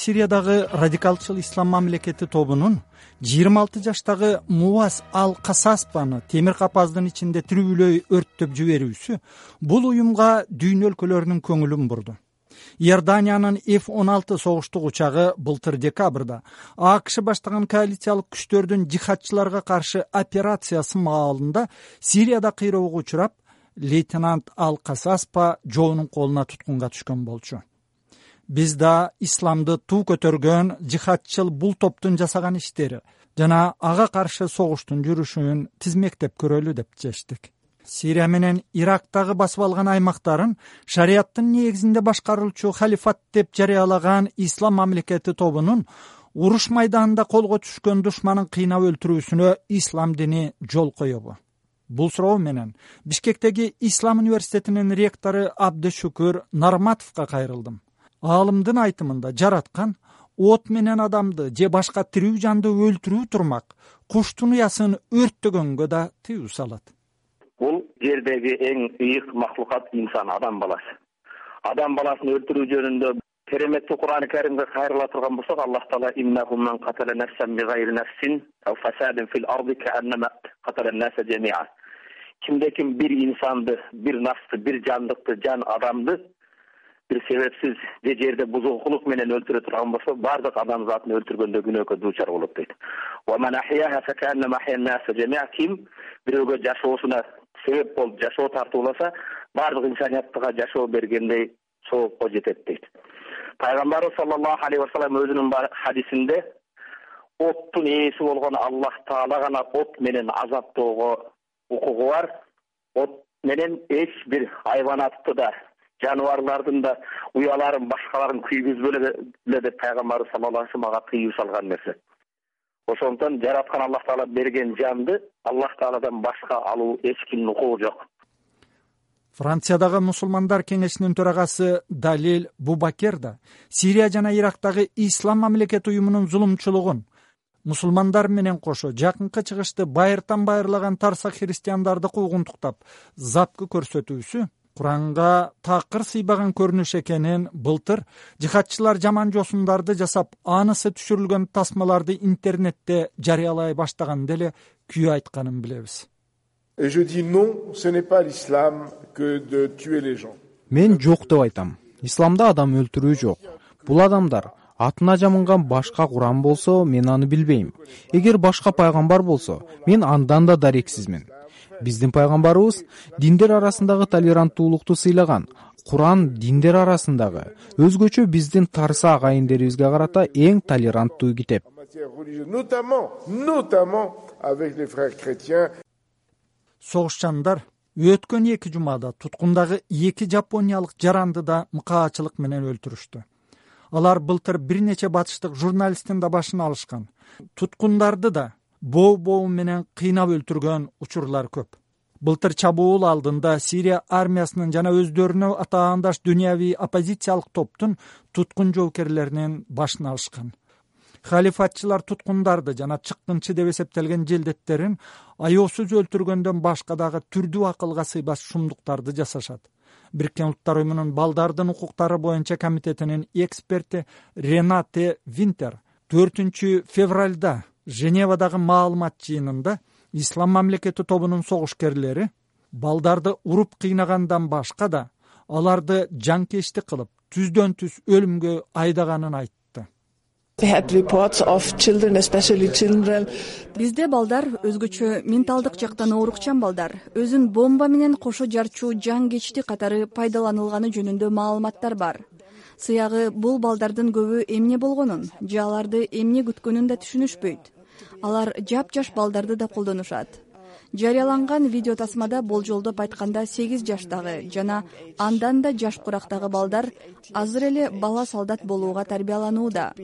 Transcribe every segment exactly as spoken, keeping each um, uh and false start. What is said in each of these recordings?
Сириядагы радикалчыл ислам мамлекети тобунун жыйырма алты жаштагы Муаз Ал-Касаспаны темир капаздын ичинде тирүүлөй өрттөп жиберүүсү бул уюмга дүйнө өлкөлөрүнүн көңүлүн бурду. Иорданиянын эф он алты согуштук учагы былтыр декабрда АКШ баштаган коалициялык күчтөрдүн жихадчыларга каршы операциясы маалында Сирияда кыйроого учурап, лейтенант Ал-Касаспа жоонун колуна туткунга түшкөн болчу. Биз да исламды туу көтөргөн жихадчыл бул топтун жасаган иштери жана ага каршы согуштун жүрүшүн тизмектеп көрөлү деп чечтик. Сирия менен Ирактагы басып алган аймактарын шариаттын негизинде башкарылчу халифат деп жарыялаган ислам мамлекети тобунун уруш майданында колго түшкөн душманын кыйнап өлтүрүүсүнө ислам дини жол коёбу? Бул суроо менен Бишкектеги Ислам университетинин ректору Абдышүкүр Нарматовго кайрылдым. Аалымдын айтымында жараткан от менен адамды же башка тирүү жанды өлтүрүү турмак куштун уясын өрттөгөнгө да тыюу салат. Бул жердеги эң ыйык махлукат инсан, адам баласы. Адам баласын өлтүрүү жөнүндө кереметти Кур'ан-ы Каримге кайрыла турган болсок, Аллах Таала иннаху ман катала нафсан бигайри нафсин ав фасадин фил арди кааннама катала наса жамиа. Кимде ким бир инсанды, бир нафты, бир жандыкты, жан адамды бир себепсиз же жерде бузукулук менен өлтүрө турган болсо, бардык адам затын өлтүргөндө күнөөгө дуучар болот дейт. Ва ман ахияха факаннама ахяннаса жамиа. Ким бирөөгө жашоосуна себеп болуп жашоо тартууласа, бардык инсанияттыга жашоо бергендей соопко жетет дейт. Пайгамбарыбыз саллаллаху алейхи ва саллям өзүнүн хадисинде оттун ээси болгон Аллах Таала гана от менен азаптоого укугу бар. От менен эч бир хайванатты да, жаныбарлардын да уяларын, башкаларын күйгүзбөлө деп Пайгамбарыбыз саллаллаху алейхи ва саллям ага тыюу салган нерсе. Ошондон жараткан Аллах Таала берген жанды Аллах Тааладан башка алуу эч кимдин укугу жок. Франциядагы мусулмандар кеңешинин төрагасы Далил Бубакер да Сирия жана Ирактагы ислам мамлекети уюмунун зулумчулугун, мусулмандар менен кошо жакынкы чыгышты байыртан байырлаган тарсак христиандарды куугунтуктап, запкы көрсөтүүсү Куранга такыр сыйбаган көрүнүш экенин былтыр жихадчылар жаман жосундарды жасап, анысы түшүрүлгөн тасмаларды интернетте жарыялай баштаган деле күйөө айтканын билебиз. Et je dis non, ce n'est pas l'islam que de tuer les gens. Мен жок деп айтам. Исламда адам өлтүрүү жок. Бул адамдар атына жамынган башка Куран болсо, мен аны билбейм. Эгер башка пайгамбар болсо, мен андан да дарексизмин. Биздин пайгамбарыбыз диндер арасындагы толеранттуулукту сыйлаган. Куран диндер арасындагы өзгөчө биздин тарса агайындерибизге карата эң толеранттуу китеп. Notamment, notamment avec les frères chrétiens. Согушчандар өткөн эки жумада туткундагы эки жапониялык жаранды да мыкаачылык менен өлтүрүштү. Алар былтыр бир нече батыштык журналисттин да башын алышкан. Туткундарды да боо-боо менен кыйнап өлтүргөн учурлар көп. Былтыр чабуул алдында Сирия армиясынын жана өздөрүнө атаандаш дүйнөви оппозициялык топтун туткун жоокерлеринин башын алышкан. Халифатчылар туткундарды жана чыккынчы деп эсептелген желдеттерин аяосуз өлтүргөндөн башка дагы түрдүү акылга сыйбас шумдуктарды жасашат. Бириккен Улуттар уюмунун балдардын укуктары боюнча комитетинин эксперти Ренате Винтер төртүнчү февралда Женевадагы маалымат жыйынында ислам мамлекети тобунун согушкерлери балдарды уруп кыйнагандан башка да аларды жанкечтик кылып, түздөн түз өлүмгө айдаганын айтты. Бизде балдар өзгөчө менталдык жактан оорукчан балдар, өзүн бомба менен кошо жарчу жангечти катары пайдаланылганы жөнүндө маалыматтар бар. Сыягы бул балдардын көбү эмне болгонун, же аларды эмне күткөнүн да түшүнүшпөйт. Алар жап-жаш балдарды да колдонушат. Жарыяланган видео тасмада болжолдоп айтканда сегиз жаштагы жана андан да жаш курактагы балдар азыр эле бала солдат болууга тарбияланууда.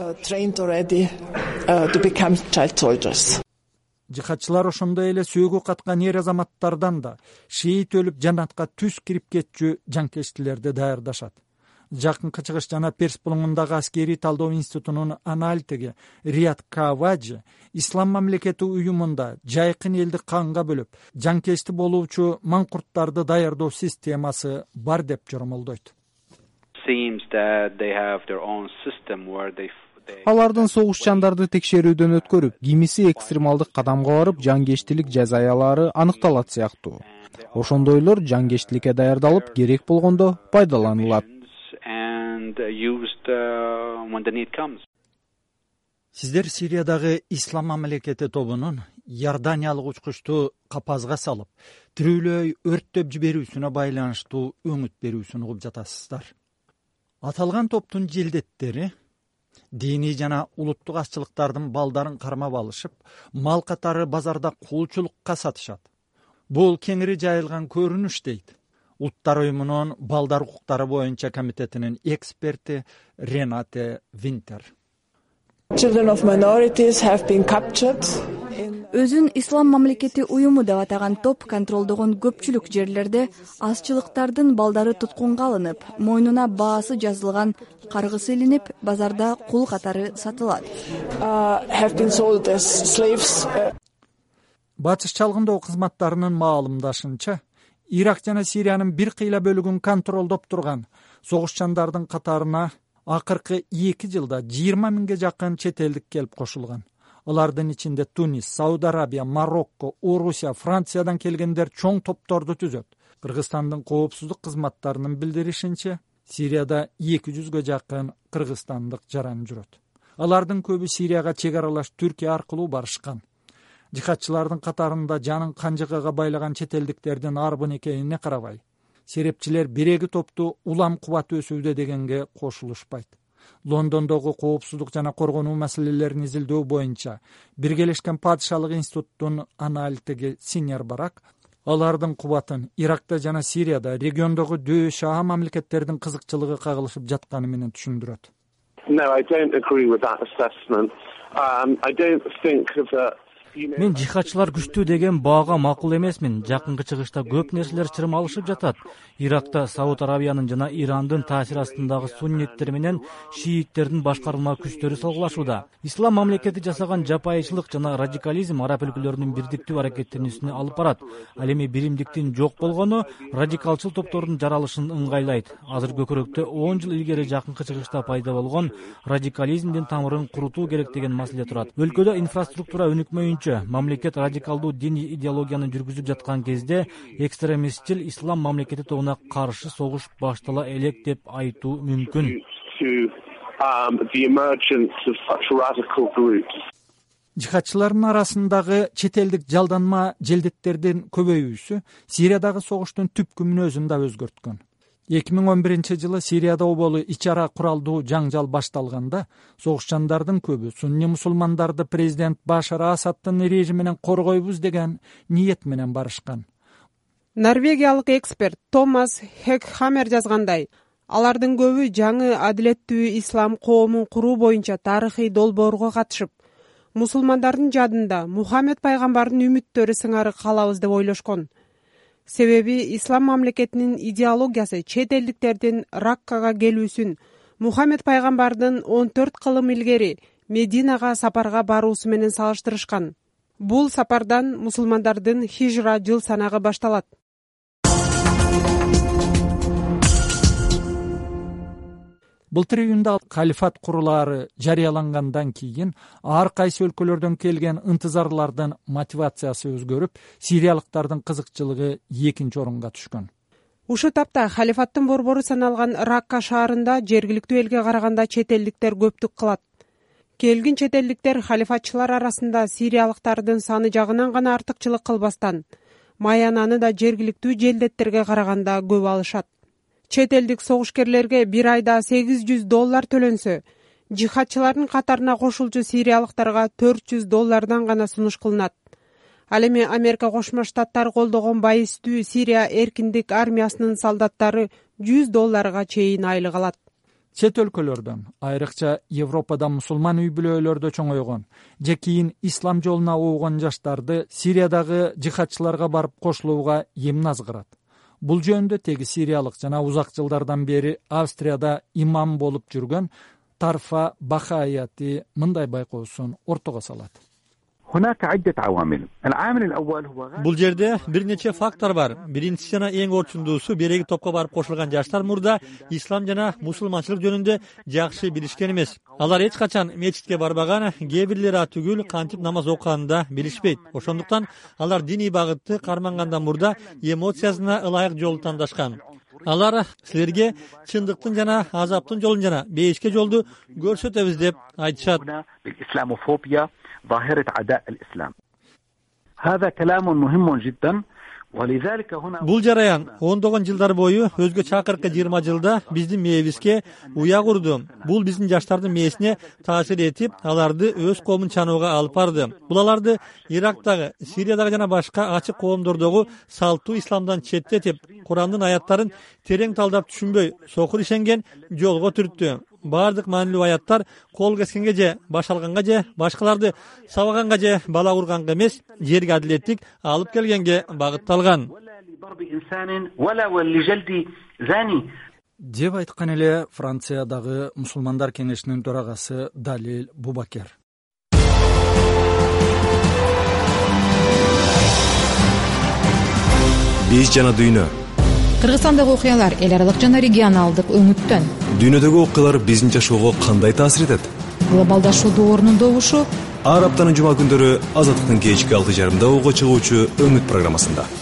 Жихадчылар ошондой эле сөөгү каткан эр азаматтардан да шейит өлүп жаннатка түз кирип кетчү жанкечтилерди даярдашат. Жакынкы чыгыш жана Перс булуңундагы аскерий талдоо институтунун аналитиги Рият Каваджи ислам мамлекети уюмунда жайкын элди канга бөлүп, жанкечти болуучу маңкурттарды даярдоо системасы бар деп жормолдойт. Алардын согушчандарды текшерүүдөн өткөрүп, кимиси экстремалдык кадамга барып, жангечтилик жазаялары аныкталат сыяктуу. Ошондойлор жангечтиликке даярдалып, керек болгондо пайдаланылат. Сиздер Сириядагы Ислам мамлекети тобунун Иорданиялык учкучту капазга салып, тирүүлөй өрттөп жиберүүсүнө байланыштуу өңүт берүүсүн угуп жатасыздар. Аталган топтун желдеттери диний жана улуттук азчылыктардын балдарын кармап алышып, мал катары базарда кулчулукка сатышат. Бул кеңири жайылган көрүнүш дейт Улуттар уюмунун балдар укуктары боюнча комитетинин эксперти Ренате Винтер. Өзүн Ислам мамлекети уюму деп атаган топ контролдогон көпчүлүк жерлерде азчылыктардын балдары туткунга алынып, мойнуна баасы жазылган каргысы илинип, базарда кул катары сатылат. Батыш чалгындоо кызматтарынын маалымдашынча, Ирак жана Сириянын бир кыйла бөлүгүн контролдоп турган согушчандардын катарына акыркы эки жылда жыйырма миңге жакын чет элдик келип кошулган. Алардын ичинде Тунис, Сауд Арабия, Марокко, Орусия, Франциядан келгендер чоң топторду түзөт. Кыргызстандын коопсуздук кызматтарынын билдиришинче, Сирияда эки жүзгө жакын кыргызстандык жаран жүрөт. Алардын көбү Сирияга чек аралаш Түркия аркылуу барышкан. Жихадчылардын катарында жанын канжыгага байлаган чет элдиктердин арбын экенине карабай, серепчилер биреги топту улам кубат өсүүдө дегенге кошулушпайт. Лондондогу коопсуздук жана коргонуу маселелерин изилдөө боюнча Биргелешкен Падышалык институттун аналитиги Синьор Барак алардын кубатын Иракта жана Сирияда региондогу дөй шаа мамлекеттердин кызыкчылыгы кагылышып жатканы менен түшүндүрөт. No, I don't agree with that assessment. Um, I don't think that Мен жихадчылар күчтүү деген баага макул эмесмин. Жакынкы чыгышта көп нерселер чырым алышып жатат. Иракта Сауд Арабиянын жана Ирандын таасир астындагы сунниттер менен шииттердин башкарма күчтөрү салгылашууда. Ислам мамлекети жасаган жапайычылык жана радикализм араб өлкөлөрүнүн бирдиктүү аракеттенүүсүнө алып барат. Ал эми биримдиктин жок болгону радикалчыл топтордун жаралышын ыңгайлайт. Азыр көкөрөктө он жыл илгери жакынкы чыгышта пайда болгон радикализмдин тамырын курутуу керек деген маселе турат. Өлкөдө инфраструктура өнүкмөйүнчө, мамлекет радикалдуу диний идеологияны жүргүзүп жаткан кезде экстремистчил ислам мамлекети тобуна каршы согуш баштала элек деп айтуу мүмкүн. Жихадчылардын арасындагы чет элдик жалданма желдеттердин көбөйүүсү Сириядагы согуштун түпкү мүнөзүн да өзгөрткөн. эки миң он биринчи жылы Сирияда оболу ич ара куралдуу жаңжал башталганда согушчандардын көбү сунни мусулмандарды президент Башар Асаддын режиминен коргойбуз деген ниет менен барышкан. Норвегиялык эксперт Томас Хекхамер жазгандай, алардын көбү жаңы адилеттүү ислам коомун куруу боюнча тарыхый долбоорго катышып, мусулмандардын жадында Мухаммед пайгамбардын үмүттөрү сыңары калабыз деп ойлошкон. Себеби ислам мамлекетинин идеологиясы чет элдиктердин Раккага келүүсүн Мухаммед пайгамбардын он төрт кылым илгери Мединага сапарга баруусу менен салыштырышкан. Бул сапардан мусулмандардын хижра жыл санагы башталат. Былтыр июнда халифат курулаары жарыялангандан кийин ар кайсы өлкөлөрдөн келген ынтызарлардын мотивациясы өзгөрүп, сириялыктардын кызыкчылыгы экинчи орунга түшкөн. Ушул тапта халифаттын борбору саналган Ракка шаарында жергиликтүү элге караганда чет элдиктер көптүк кылат. Келгин чет элдиктер халифатчылар арасында сириялыктардын саны жагынан гана артыкчылык кылбастан, маянаны да жергиликтүү желдеттерге караганда көп алышат. Чет элдик согушкерлерге бир айда сегиз жүз доллар төлөнсө, жихадчылардын катарына кошулчу сириялыктарга төрт жүз доллардан гана сунуш кылынат. Ал эми Америка Кошмо Штаттары колдогон байыстуу Сирия эркиндик армиясынын солдаттары жүз долларга чейин айлык алат. Чет өлкөлөрдөн, айрыкча Европада мусулман үй бүлөлөрдө чоңойгон же кийин ислам жолуна оогон жаштарды Сириядагы жихадчыларга барып кошулууга эмне азгырат. Бул жөнүндө теги сириялык жана узак жылдардан бери Австрияда имам болуп жүргөн Тарфа Бахаяти мындай байкоосун ортого салат. Бул жерде бир нече фактор бар. Биринчиси жана эң орчундуусу береги топко барып кошулган жаштар мурда ислам жана мусулманчылык жөнүндө жакшы билишкен эмес. Алар эч качан мечитке барбаган, кээ бирлери түгүл кантип намаз окуганын да билишпейт. Ошондуктан алар диний багытты кармангандан мурда эмоциясына ылайык жолду тандашкан. Алар силерге чындыктын жана азаптын жолун жана бейишке жолду көрсөтөбүз деп айтышат. ظاهرة عداء الإسلام هذا كلام مهم جدا. Бул жараян ондогон жылдар бою өзгөчө акыркы жыйырма жылда биздин мээбизге уя курду. Бул биздин жаштардын мээсине таасир этип, аларды өз коомун чанууга алып барды. Бул аларды Ирактагы, Сириядагы жана башка ачык коомдордогу салттуу исламдан четтетип, Курандын аяттарын терең талдап түшүнбөй, сокур ишенген жолго түрттү. Бардык маанилүү аяттар кол кескенге же, баш алганга же, башкаларды сабаганга же, бала урганга эмес, жерге адилеттик алып келгенге багытталган деп айткан эле Франциядагы мусулмандар кеңешинин төрагасы Далил Бубакер. Биз жана дүйнө. Кыргызстандагы окуялар эл аралык жана регионалдык өңүттөн. Дүйнөдөгү окуялар биздин жашоого кандай таасир этет? Глобалдашуу доорунун добушу ар аптанын жума күндөрү Азаттыктын кечки алты жарымда угу чыгуучу өңүт программасында.